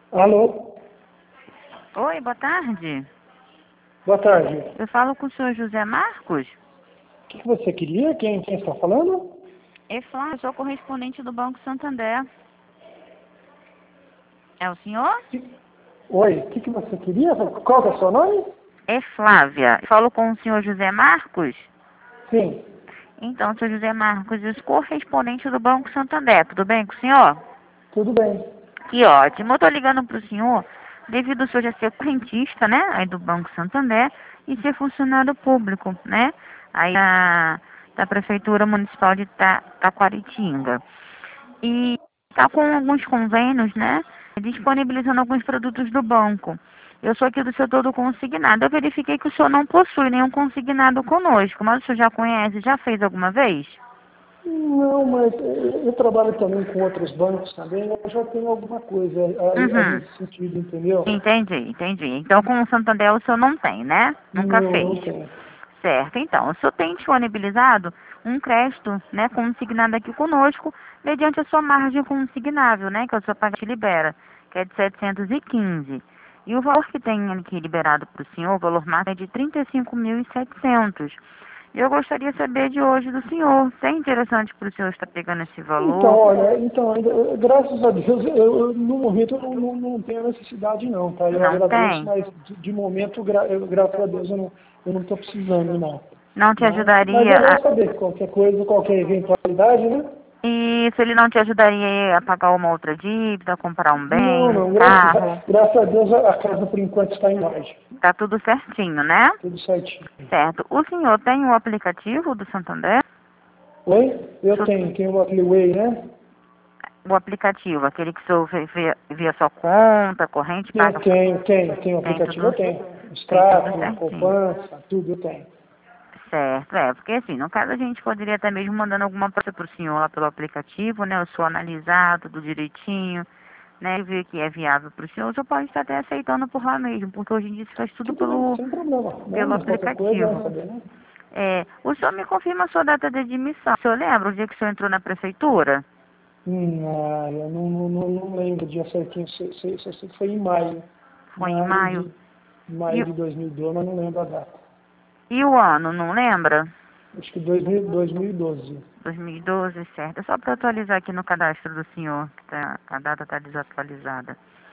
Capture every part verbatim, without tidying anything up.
Alô? Oi, boa tarde. Boa tarde. Eu falo com o senhor José Marcos? O que que você queria? Quem, quem está falando? É Flávia, eu sou correspondente do Banco Santander. É o senhor? Que- Oi, o que, que você queria? Qual que é o seu nome? É Flávia. Eu falo com o senhor José Marcos? Sim, Então, senhor José Marcos, eu sou correspondente do Banco Santander. Tudo bem com o senhor? tudo bem. Que ótimo. Eu estou ligando para o senhor devido ao senhor já ser correntista, né? Aí do Banco Santander e ser funcionário público, né? Aí da, da Prefeitura Municipal de Ta, Taquaritinga. E está com alguns convênios, né? Disponibilizando alguns produtos do banco. Eu sou aqui do setor do consignado. Eu verifiquei que o senhor não possui nenhum consignado conosco, mas o senhor já conhece, já fez alguma vez? Não, mas eh, eu trabalho também com outros bancos também, eu já tenho alguma coisa aí, aí Uhum. nesse sentido, entendeu? Entendi, entendi. Então com o Santander o senhor não tem, né? Nunca Não, não fez. tenho. Certo, então, o senhor tem disponibilizado um crédito, né, consignado aqui conosco, mediante a sua margem consignável, né, que o senhor paga e libera, que é de setecentos e quinze. E o valor que tem aqui liberado para o senhor, o valor máximo é de trinta e cinco mil e setecentos. E eu gostaria de saber de hoje do senhor, se é interessante para o senhor estar pegando esse Então, valor? olha, então, ainda, eh, graças a Deus, eu, eu, no momento eu não, não, não tenho necessidade não, tá? Eu Não agradeço, tem? mas de, de momento, gra, eu, graças a Deus, eu não eu não estou precisando não. Não te Mas, mas ajudaria é bom a... saber, qualquer coisa, qualquer eventualidade, né? E se ele não te ajudaria a pagar uma outra dívida, comprar um Não, bem, um não, graças carro? a, graças a Deus a a casa por enquanto está em ordem, Tá tudo certinho, né? tudo certinho. Certo. O senhor tem o aplicativo do Santander? Oi? O, Eu senhor- tenho, tenho aquele Way, né? o aplicativo, aquele que o senhor vê, vê, vê a sua conta, corrente, Eu paga. tenho, tenho, tenho o Tem aplicativo, tudo, eu tenho. tem tudo Extrato, certinho. poupança, tudo eu tenho. Certo, é, porque assim, no caso a gente poderia até mesmo mandando alguma coisa pro senhor lá pelo aplicativo, né? O senhor analisar tudo direitinho, né? E ver que é viável pro senhor, o senhor pode estar até aceitando por lá mesmo, porque hoje em dia se faz tudo Tudo bem, pelo, sem problema. Não, pelo mas qualquer coisa, vai aplicativo. saber, né? É, o senhor me confirma a sua data de admissão. O senhor lembra o dia que o senhor entrou na prefeitura? Hum, ah, eu não, não, não, não lembro o dia certinho, se, se, se, se foi em maio. Foi em Maio maio. de, maio E, de dois mil e doze, mas não lembro a data. e o ano, não lembra? Acho que dois mil, dois mil e doze. dois mil e doze, certo. É só para atualizar aqui no cadastro do senhor, que tá, a data está desatualizada.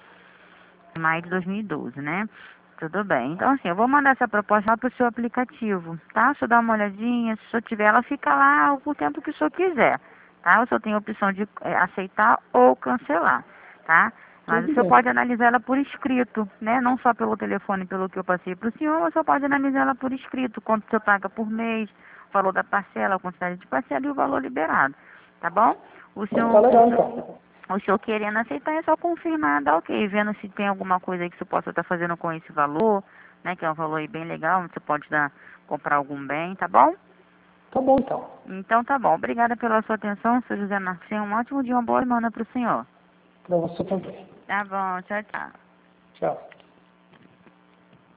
Maio de dois mil e doze, né? Tudo bem. Então, assim, eu vou mandar essa proposta lá para o seu aplicativo, tá? Se eu dar uma olhadinha, se o senhor tiver, ela fica lá o tempo que o senhor quiser, tá? O senhor tem a opção de é, aceitar ou cancelar, tá? Mas o Tudo senhor bem. pode analisar ela por escrito, né? Não só pelo telefone, pelo que eu passei para o senhor, mas o senhor pode analisar ela por escrito, quanto o senhor paga por mês, o valor da parcela, a quantidade de parcela e o valor liberado, tá bom? O Tá senhor, o legal, senhor, então. o senhor querendo aceitar é só confirmar, dar ok, vendo se tem alguma coisa aí que você possa estar fazendo com esse valor, né? Que é um valor aí bem legal, você pode dar, comprar algum bem, tá bom? Tá bom, então. Então tá bom. Obrigada pela sua atenção, senhor José Marcos. Um ótimo dia, uma boa semana para o senhor. Para você também. Tá bom, tchau, tchau. Tchau.